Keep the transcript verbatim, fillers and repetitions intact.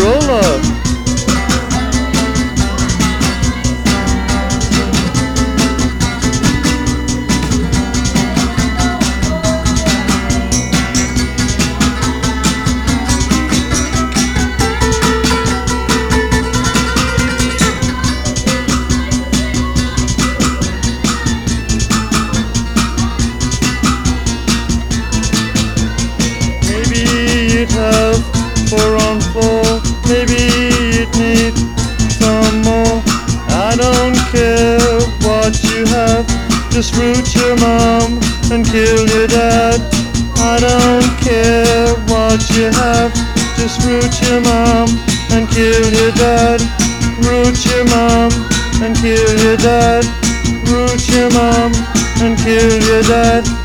roller. You'd have four on four, maybe you'd need some more. I don't care what you have, just root your mom and kill your dad. I don't care what you have, just root your mom and kill your dad. Root your mom and kill your dad. Root your mom and kill your dad.